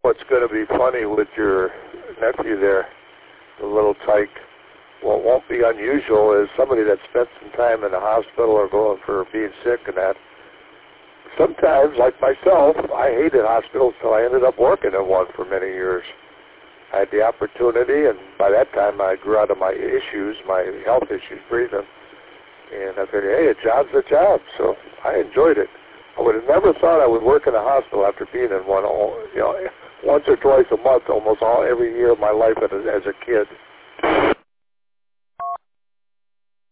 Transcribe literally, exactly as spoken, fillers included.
What's going to be funny with your nephew there, the little tyke, what won't be unusual is somebody that spent some time in the hospital or going for being sick and that. Sometimes, like myself, I hated hospitals until I ended up working in one for many years. I had the opportunity, and by that time I grew out of my issues, my health issues, breathing. And I figured, hey, a job's a job, so I enjoyed it. I would have never thought I would work in a hospital after being in one, you know, once or twice a month, almost all every year of my life as a, as a kid.